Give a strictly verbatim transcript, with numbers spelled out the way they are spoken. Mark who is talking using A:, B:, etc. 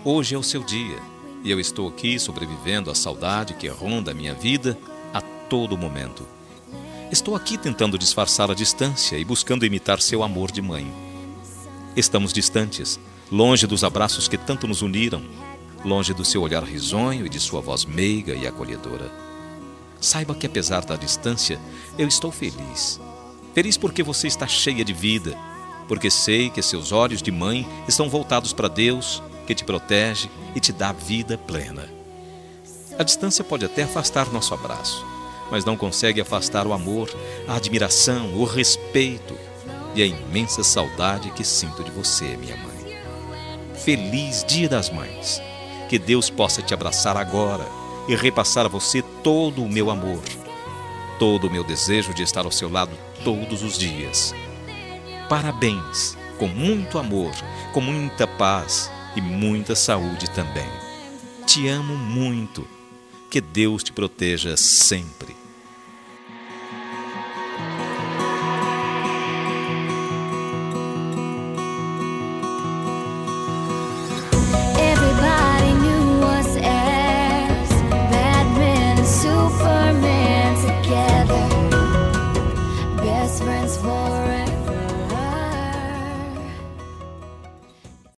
A: Hoje é o seu dia e eu estou aqui sobrevivendo à saudade que ronda a minha vida a todo momento. Estou aqui tentando disfarçar a distância e buscando imitar seu amor de mãe. Estamos distantes, longe dos abraços que tanto nos uniram, longe do seu olhar risonho e de sua voz meiga e acolhedora. Saiba que apesar da distância, eu estou feliz. Feliz porque você está cheia de vida, porque sei que seus olhos de mãe estão voltados para Deus, que te protege e te dá vida plena. A distância pode até afastar nosso abraço, mas não consegue afastar o amor, a admiração, o respeito e a imensa saudade que sinto de você, minha mãe. Feliz Dia das Mães! Que Deus possa te abraçar agora e repassar a você todo o meu amor, todo o meu desejo de estar ao seu lado todos os dias. Parabéns, com muito amor, com muita paz e muita saúde também. Te amo muito. Que Deus te proteja sempre.